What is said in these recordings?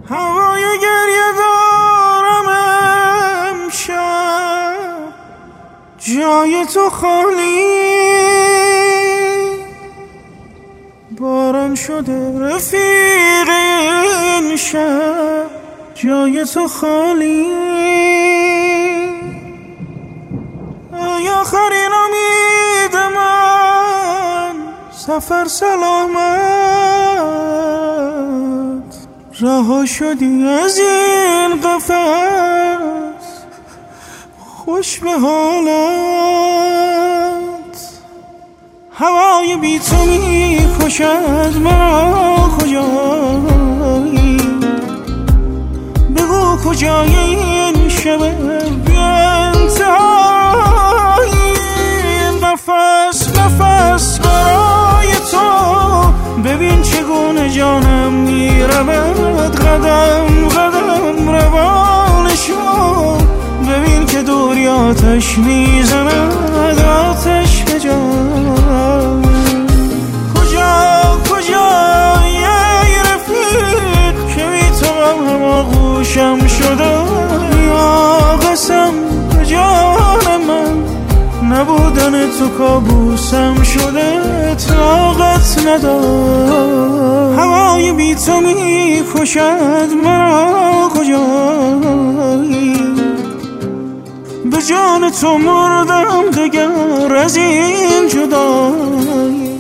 هوای گریه دارم امشب، جای تو خالی، باران شده رفیق این شب، جای تو خالی. ای آخرین امید من، سفر سلامت، رها شدی از این قفس، خوش به حالت. هوای بی تو می کشد مرا، کجایی؟ بگو کجای این شب بی انتهایی؟ نفس نفس برای تو، ببین چگونه جانم میرود، قدم قدم روانشو، ببین که دوری آتش میزند، آتش به جان. کجا ای رفیق که بی تو هم آغوشم شده، یا قسم به جان من، نبودن تو کابوسم شده، طاقت ندارم. هوای بی تو می کشد مرا، کجایی؟ به جان تو مردم دگر از این جدایی.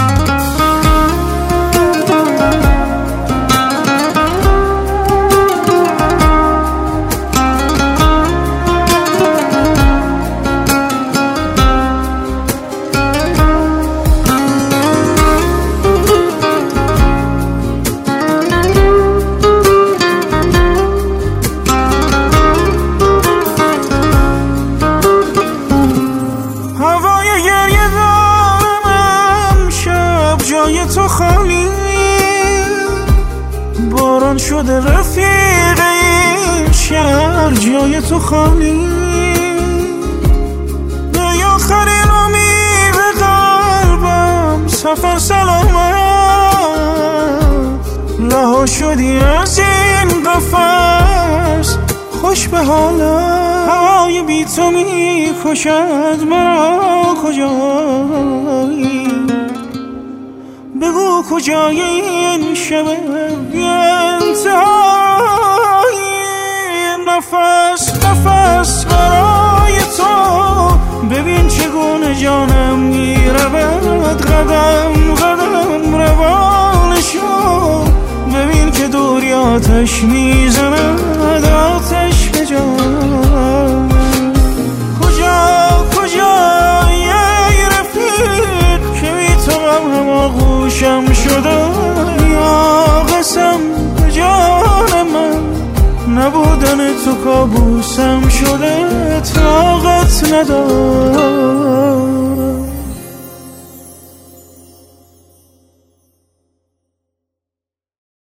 جای تو خالی، باران شده رفیق این شهر، جای تو خالی. ای آخرین امید قلبم، سفر سلامت، رها شدی از این قفس، خوش به حالت. هوای بی تو می کشد مرا، کجایی؟ بگو کجای این شب بی انتهایی؟ نفس نفس برای تو، ببین چگونه جانم میرود، قدم قدم روانشو، ببین که دوری آتش میزند، آتش به جان. کجا ای رفیق که بی تو هم آغوشم شده، یا قسم به جان من، نبودن تو کابوسم شده، طاقت ندارم.